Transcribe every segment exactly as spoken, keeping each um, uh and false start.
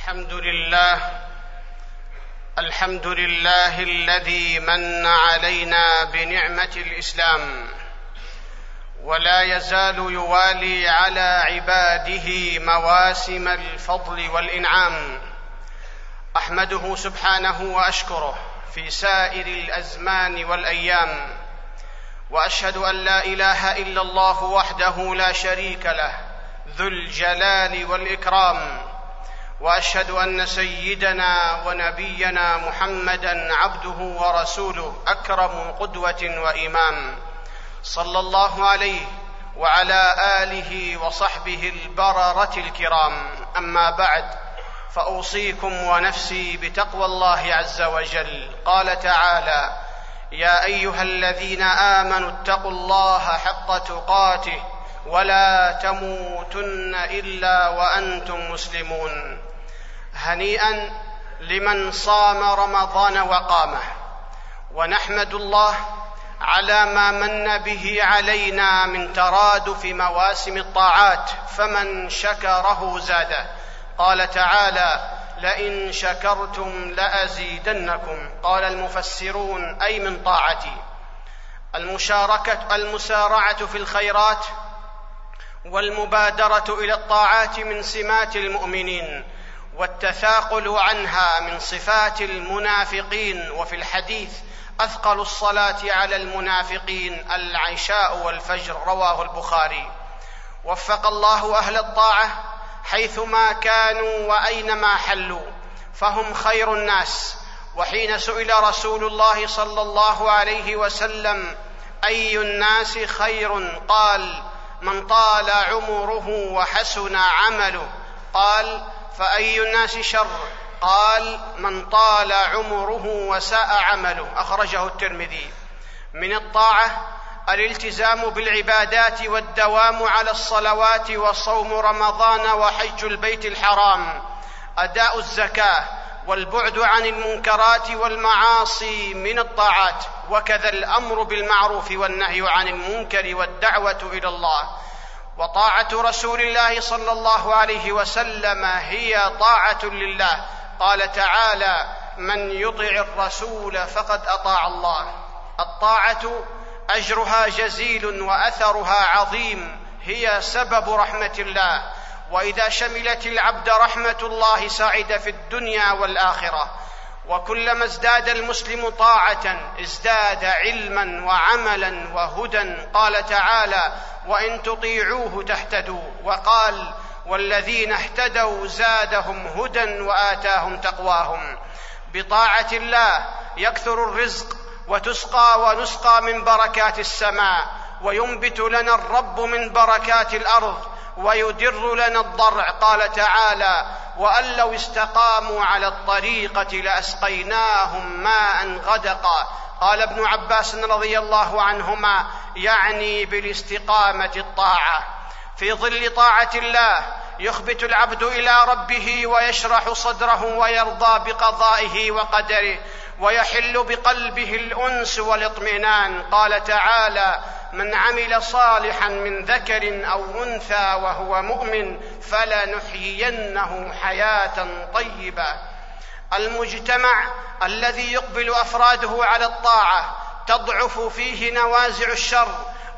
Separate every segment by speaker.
Speaker 1: الحمد لله الحمد لله الذي من علينا بنعمة الإسلام، ولا يزال يوالي على عباده مواسم الفضل والإنعام. أحمده سبحانه وأشكره في سائر الأزمان والأيام، وأشهد أن لا إله إلا الله وحده لا شريك له ذو الجلال والإكرام، وأشهد أن سيدنا ونبينا محمدًا عبده ورسوله أكرم قدوة وإمام، صلى الله عليه وعلى آله وصحبه البررة الكرام. أما بعد، فأوصيكم ونفسي بتقوى الله عز وجل. قال تعالى: يا أيها الذين آمنوا اتقوا الله حق تقاته ولا تموتن إلا وأنتم مسلمون. هنيئا لمن صام رمضان وقامه، ونحمد الله على ما من به علينا من ترادف مواسم الطاعات، فمن شكره زاده. قال تعالى: لئن شكرتم لأزيدنكم. قال المفسرون: أي من طاعتي. المشاركة المسارعة في الخيرات والمبادرة إلى الطاعات من سمات المؤمنين، والتثاقل عنها من صفات المنافقين. وفي الحديث: أثقل الصلاة على المنافقين العشاء والفجر، رواه البخاري. وفق الله أهل الطاعة حيثما كانوا وأينما حلوا، فهم خير الناس. وحين سئل رسول الله صلى الله عليه وسلم: أي الناس خير؟ قال: من طال عمره وحسن عمله. قال: فأي الناس شر؟ قال: من طال عمره وساء عمله. أخرجه الترمذي. من الطاعة الالتزام بالعبادات والدوام على الصلوات وصوم رمضان وحج البيت الحرام، أداء الزكاة، والبعد عن المنكرات والمعاصي من الطاعات، وكذا الأمر بالمعروف والنهي عن المنكر والدعوة إلى الله. وطاعة رسول الله صلى الله عليه وسلم هي طاعة لله. قال تعالى: من يطع الرسول فقد أطاع الله. الطاعة أجرها جزيل وأثرها عظيم، هي سبب رحمة الله، وإذا شملت العبد رحمة الله سعد في الدنيا والآخرة. وكلما ازداد المسلم طاعة ازداد علما وعملا وهدى. قال تعالى: وإن تطيعوه تهتدوا. وقال: والذين اهتدوا زادهم هدى وآتاهم تقواهم. بطاعة الله يكثر الرزق، وتسقى ونسقى من بركات السماء، وينبت لنا الرب من بركات الأرض، ويدر لنا الضرع. قال تعالى: وأن لو استقاموا على الطريقة لأسقيناهم ماء غدقا. قال ابن عباس رضي الله عنهما: يعني بالاستقامة الطاعة. في ظل طاعة الله يخبت العبد إلى ربه ويشرح صدره ويرضى بقضائه وقدره، ويحل بقلبه الأنس والاطمئنان. قال تعالى: من عمل صالحا من ذكر أو أنثى وهو مؤمن فلنحيينه حياة طيبة. المجتمع الذي يقبل أفراده على الطاعة تضعف فيه نوازع الشر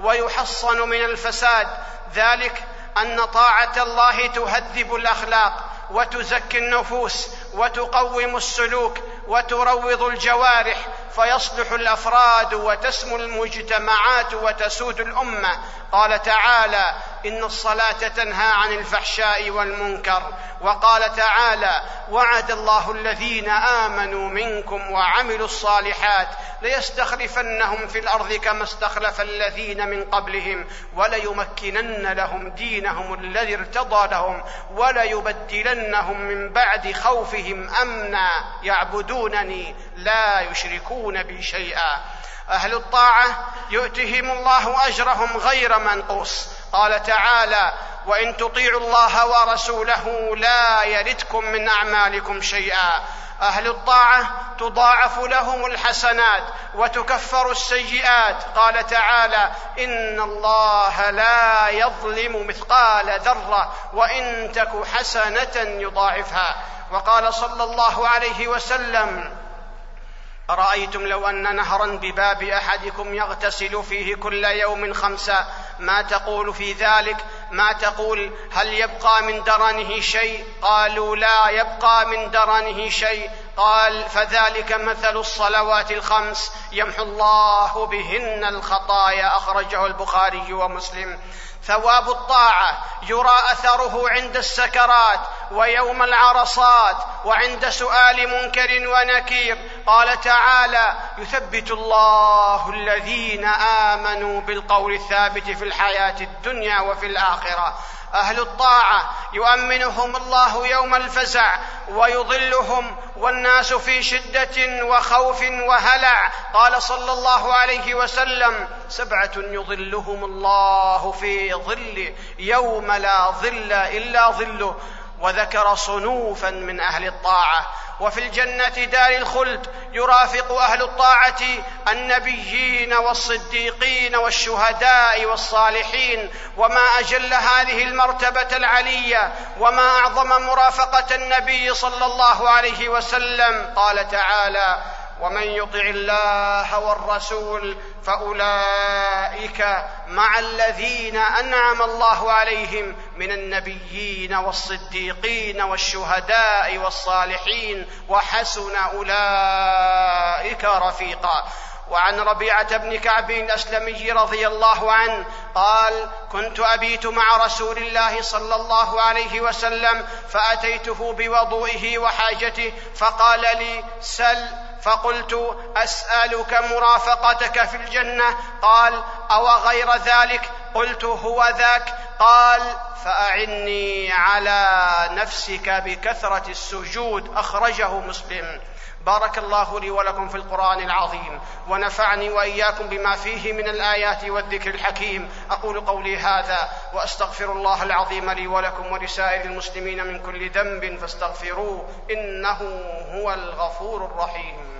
Speaker 1: ويحصن من الفساد، ذلك أن طاعة الله تهذب الأخلاق وتزكي النفوس وتقوم السلوك وتروض الجوارح، فيصلح الأفراد وتسمو المجتمعات وتسود الأمة. قال تعالى: إن الصلاة تنهى عن الفحشاء والمنكر. وقال تعالى: وعد الله الذين آمنوا منكم وعملوا الصالحات ليستخلفنهم في الأرض كما استخلف الذين من قبلهم وليمكنن لهم دينهم الذي ارتضى لهم وليبدلنهم من بعد خوفهم أمنا يعبدونني لا يشركون بي شيئا. أهل الطاعة يؤتهم الله أجرهم غير منقوص. قال تعالى: وإن تطيعوا الله ورسوله لا يلتكم من أعمالكم شيئا. أهل الطاعة تضاعف لهم الحسنات وتكفر السيئات. قال تعالى: إن الله لا يظلم مثقال ذرة وإن تك حسنة يضاعفها. وقال صلى الله عليه وسلم: أرأيتم لو أن نهرا بباب أحدكم يغتسل فيه كل يوم خمسا ما تقول في ذلك؟ ما تقول؟ هل يبقى من درنه شيء؟ قالوا: لا يبقى من درنه شيء. قال: فذلك مثل الصلوات الخمس يمحو الله بهن الخطايا. أخرجه البخاري ومسلم. ثواب الطاعة يرى أثره عند السكرات ويوم العرصات وعند سؤال منكر ونكير. قال تعالى: يثبت الله الذين آمنوا بالقول الثابت في الحياة الدنيا وفي الآخرة. أهل الطاعة يؤمنهم الله يوم الفزع ويظلهم والناس في شدة وخوف وهلع. قال صلى الله عليه وسلم: سبعة يظلهم الله في ظله يوم لا ظل إلا ظله. وذكر صنوفا من أهل الطاعة. وفي الجنة دار الخلد يرافق أهل الطاعة النبيين والصديقين والشهداء والصالحين. وما أجل هذه المرتبة العلية وما أعظم مرافقة النبي صلى الله عليه وسلم. قال تعالى: ومن يطع الله والرسول فأولئك مع الذين أنعم الله عليهم من النبيين والصديقين والشهداء والصالحين وحسن أولئك رفيقا. وعن ربيعة بن كعب الأسلمي رضي الله عنه قال: كنت أبيت مع رسول الله صلى الله عليه وسلم فأتيته بوضوئه وحاجته فقال لي: سل. فقلت: أسألك مرافقتك في الجنة. قال: أو غير ذلك؟ قلت: هو ذاك. قال: فأعني على نفسك بكثرة السجود. أخرجه مسلم. بارك الله لي ولكم في القرآن العظيم ونفعني وإياكم بما فيه من الآيات والذكر الحكيم. أقول قولي هذا وأستغفر الله العظيم لي ولكم ولسائر المسلمين من كل ذنب فاستغفروه إنه هو الغفور الرحيم.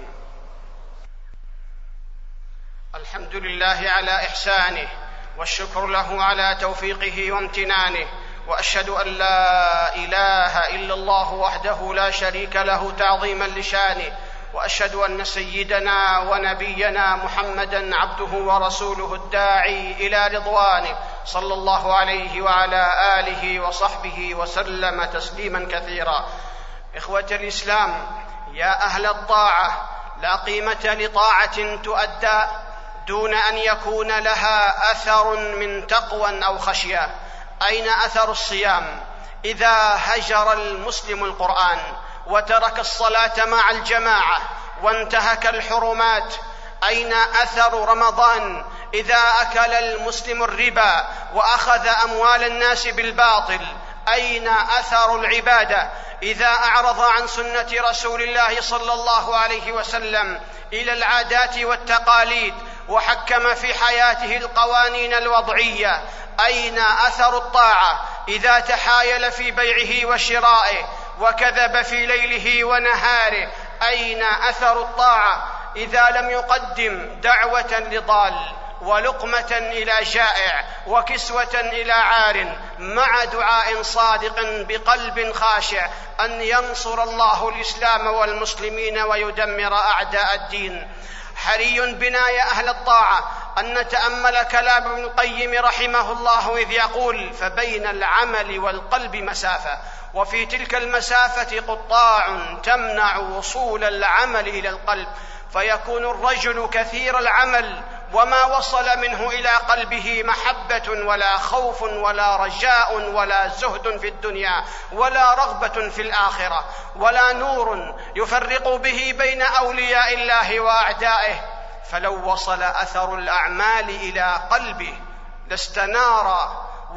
Speaker 1: الحمد لله على إحسانه والشكر له على توفيقه وامتنانه، وأشهد أن لا إله إلا الله وحده لا شريك له تعظيما لشانه، وأشهد أن سيدنا ونبينا محمدا عبده ورسوله الداعي إلى رضوانه صلى الله عليه وعلى آله وصحبه وسلم تسليما كثيرا. إخوة الإسلام، يا أهل الطاعة، لا قيمة لطاعة تؤدى دون أن يكون لها أثر من تقوى أو خشية. أين أثر الصيام إذا هجر المسلم القرآن وترك الصلاة مع الجماعة وانتهك الحرمات؟ أين أثر رمضان إذا أكل المسلم الربا وأخذ أموال الناس بالباطل؟ أين أثر العبادة إذا أعرض عن سنة رسول الله صلى الله عليه وسلم إلى العادات والتقاليد وحكم في حياته القوانين الوضعية؟ أين أثر الطاعة إذا تحايل في بيعه وشرائه وكذب في ليله ونهاره؟ أين أثر الطاعة إذا لم يقدم دعوة لضال ولقمة إلى جائع وكسوة إلى عار مع دعاء صادق بقلب خاشع أن ينصر الله الإسلام والمسلمين ويدمر أعداء الدين؟ حري بنا يا أهل الطاعة أن نتأمل كلام ابن القيم رحمه الله إذ يقول: فبين العمل والقلب مسافة، وفي تلك المسافة قطاع تمنع وصول العمل إلى القلب، فيكون الرجل كثير العمل وما وصل منه إلى قلبه محبة ولا خوف ولا رجاء ولا زهد في الدنيا ولا رغبة في الآخرة ولا نور يفرق به بين أولياء الله وأعدائه. فلو وصل أثر الأعمال إلى قلبه لاستنار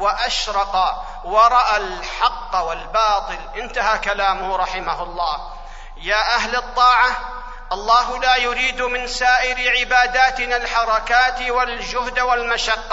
Speaker 1: وأشرق ورأى الحق والباطل. انتهى كلامه رحمه الله. يا أهل الطاعة، الله لا يريد من سائر عباداتنا الحركات والجهد والمشقة،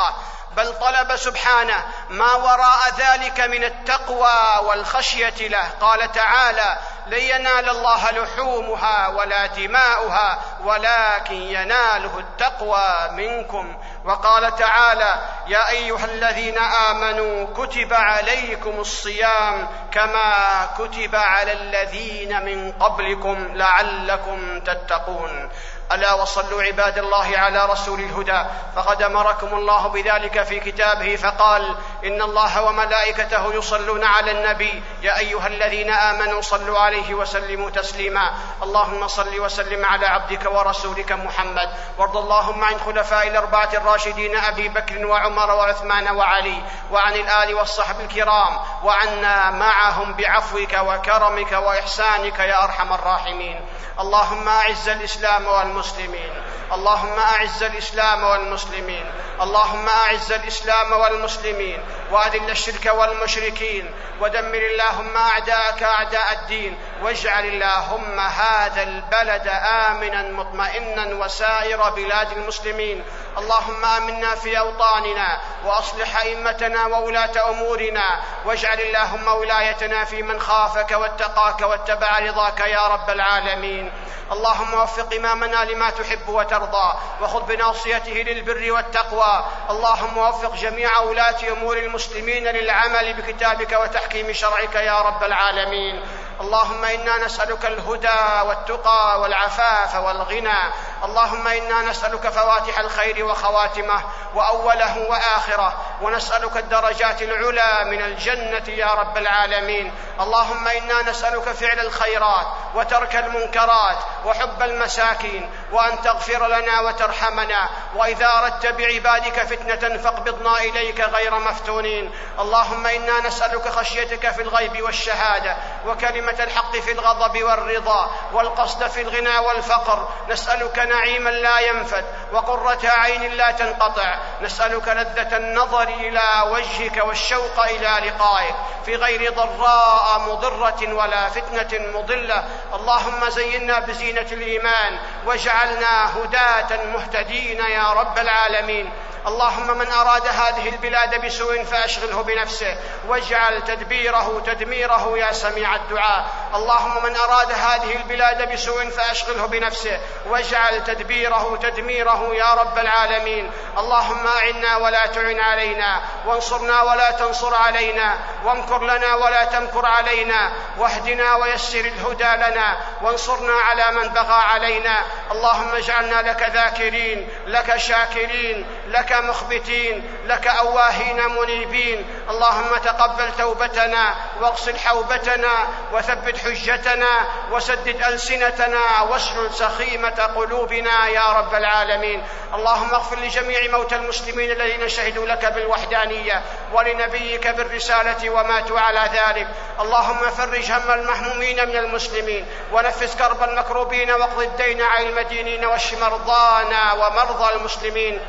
Speaker 1: بل طلب سبحانه ما وراء ذلك من التقوى والخشية له. قال تعالى: لن ينال الله لحومها ولا دماؤها ولكن يناله التقوى منكم. وقال تعالى: يا أيها الذين آمنوا كتب عليكم الصيام كما كتب على الذين من قبلكم لعلكم تتقون. ألا وصلوا عباد الله على رسول الهدى، فقد أمركم الله بذلك في كتابه فقال: إن الله وملائكته يصلون على النبي يا أيها الذين آمنوا صلوا عليه وسلموا تسليما. اللهم صل وسلم على عبدك ورسولك محمد، وارض اللهم عن خلفاء الأربعة الراشدين أبي بكر وعمر وعثمان وعلي، وعن الآل والصحب الكرام، وعنا معهم بعفوك وكرمك وإحسانك يا أرحم الراحمين. اللهم أعز الإسلام والمسلمين، اللهم أعز الإسلام والمسلمين، اللهم أعز الإسلام والمسلمين، وأذل الشرك والمشركين، ودمر اللهم أعداءك أعداء الدين، واجعل اللهم هذا البلد آمنا مطمئنا وسائر بلاد المسلمين. اللهم آمنا في أوطاننا، وأصلح أئمتنا وولاة أمورنا، واجعل اللهم ولايتنا في من خافك واتقاك واتبع رضاك يا رب العالمين. اللهم وفق إمامنا لما تحب وترضى، وخذ بناصيته للبر والتقوى. اللهم وفق جميع ولاة أمور المسلمين للعمل بكتابك وتحكيم شرعك يا رب العالمين. اللهم إنا نسألك الهدى والتقى والعفاف والغنى. اللهم إنا نسألك فواتح الخير وخواتمه وأوله وآخره، ونسألك الدرجات العلى من الجنة يا رب العالمين. اللهم إنا نسألك فعل الخيرات وترك المنكرات وحب المساكين، وأن تغفر لنا وترحمنا، وإذا أردت بعبادك فتنة فاقبضنا إليك غير مفتونين. اللهم إنا نسألك خشيتك في الغيب والشهادة، وكلمة الحق في الغضب والرضا، والقصد في الغنى والفقر. نسألك نعيما لا ينفد، وقرة عين لا تنقطع. نسألك لذة النظر إلى وجهك والشوق إلى لقائك في غير ضراء مضرة ولا فتنة مضلة. اللهم زينا بزينة الإيمان، واجعلنا هداة مهتدين يا رب العالمين. اللهم من أراد هذه البلاد بسوء فأشغله بنفسه، واجعل تدبيره تدميره يا سميع الدعاء. اللهم من أراد هذه البلاد بسوء فأشغله بنفسه، واجعل تدبيره تدميره يا رب العالمين. اللهم أعنا ولا تعن علينا، وانصرنا ولا تنصر علينا، وامكر لنا ولا تمكر علينا، واهدنا ويسر الهدى لنا، وانصرنا على من بغى علينا. اللهم اجعلنا لك ذاكرين، لك شاكرين، لك مخبتين، لك أواهين منيبين. اللهم تقبل توبتنا، واغسل حوبتنا، وثبت حجتنا، وسدد ألسنتنا، واسلل سخيمة قلوبنا يا رب العالمين. اللهم اغفر لجميع موتى المسلمين الذين شهدوا لك بالوحدانية ولنبيك بالرسالة وماتوا على ذلك. اللهم فرج هم المهمومين من المسلمين، ونفس كرب المكروبين، واقض الدين عن المدينين، واشف مرضانا ومرضى المسلمين.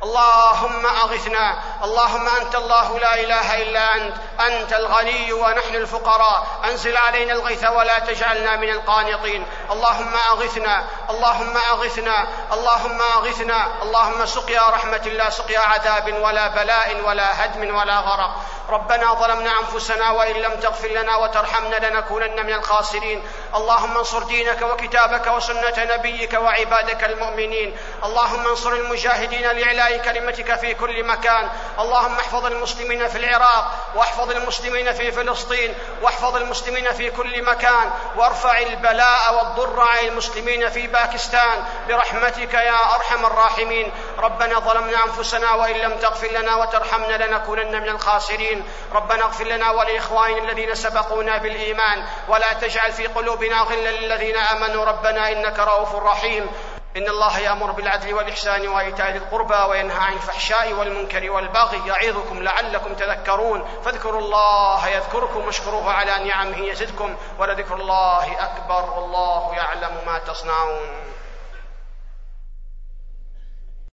Speaker 1: اللهم أغثنا. اللهم أنت الله لا إله إلا أنت، أنت الغني ونحن الفقراء. أنزل علينا الغيث ولا تجعلنا من القانطين. اللهم أغثنا، اللهم أغثنا، اللهم أغثنا. اللهم سقيا رحمة لا سقيا عذاب ولا بلاء ولا هدم ولا غرق. ربنا ظلمنا أنفسنا، وإن لم تغفر لنا وترحمنا لنكونن من الخاسرين. اللهم انصر دينك وكتابك وسنة نبيك وعبادك المؤمنين. اللهم انصر المجاهدين لإعلاء كلمتك في كل مكان. اللهم احفظ المسلمين في العراق، واحفظ المسلمين في فلسطين، واحفظ المسلمين في كل مكان، وارفع البلاء والضر عن المسلمين في باكستان برحمتك يا أرحم الراحمين. ربنا ظلمنا أنفسنا، وإن لم تغفر لنا وترحمنا لنكونن من الخاسرين. ربنا اغفر لنا ولإخواننا الذين سبقونا بالإيمان، ولا تجعل في قلوبنا غلا للذين آمنوا ربنا إنك رؤوف رحيم. إن الله يأمر بالعدل والإحسان وإيتاء ذي القربى، وينهى عن الفحشاء والمنكر والبغي، يعظكم لعلكم تذكرون. فاذكروا الله يذكركم، واشكروه على نعمه يزدكم، ولذكر الله أكبر، والله يعلم ما تصنعون.